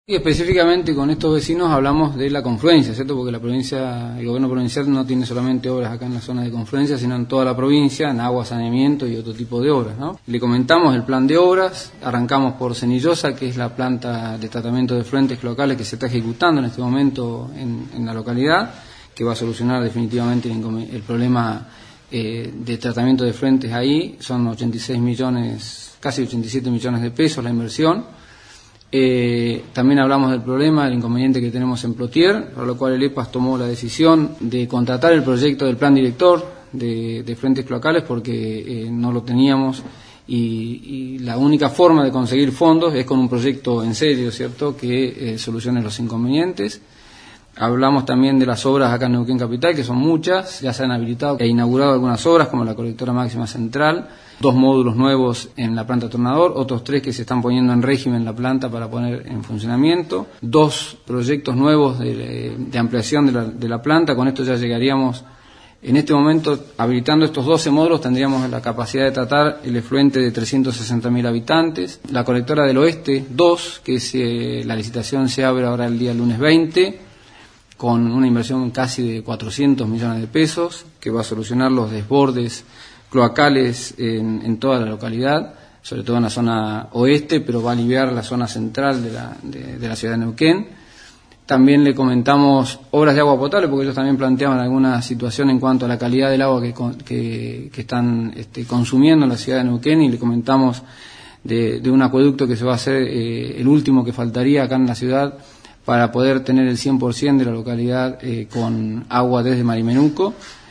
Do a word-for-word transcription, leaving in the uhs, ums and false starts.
Y específicamente con estos vecinos hablamos de la confluencia, ¿cierto? Porque la provincia, el gobierno provincial no tiene solamente obras acá en la zona de confluencia, sino en toda la provincia, en agua, saneamiento y otro tipo de obras, ¿no? Le comentamos el plan de obras, arrancamos por Cenillosa, que es la planta de tratamiento de efluentes locales que se está ejecutando en este momento en, en la localidad, que va a solucionar definitivamente el, el problema eh, de tratamiento de efluentes ahí. Son ochenta y seis millones, casi ochenta y siete millones de pesos la inversión. Eh, también hablamos del problema, del inconveniente que tenemos en Plotier, por lo cual el E P A S tomó la decisión de contratar el proyecto del plan director de, de efluentes cloacales porque eh, no lo teníamos y, y la única forma de conseguir fondos es con un proyecto en serio, ¿cierto?, que eh, solucione los inconvenientes. Hablamos también de las obras acá en Neuquén Capital, que son muchas, ya se han habilitado e inaugurado algunas obras como la colectora máxima central, dos módulos nuevos en la planta tornador, otros tres que se están poniendo en régimen la planta para poner en funcionamiento, dos proyectos nuevos de, de ampliación de la, de la planta. Con esto ya llegaríamos, en este momento, habilitando estos doce módulos, tendríamos la capacidad de tratar el efluente de trescientos sesenta mil habitantes. La colectora del oeste, dos, que es, eh, la licitación se abre ahora el día lunes veinte, con una inversión casi de cuatrocientos millones de pesos, que va a solucionar los desbordes cloacales en, en toda la localidad, sobre todo en la zona oeste, pero va a aliviar la zona central de la, de, de la ciudad de Neuquén. También le comentamos obras de agua potable, porque ellos también planteaban alguna situación en cuanto a la calidad del agua que, que, que están este, consumiendo en la ciudad de Neuquén, y le comentamos de, de un acueducto que se va a hacer, eh, el último que faltaría acá en la ciudad, para poder tener el cien por ciento de la localidad eh, con agua desde Marimenuco.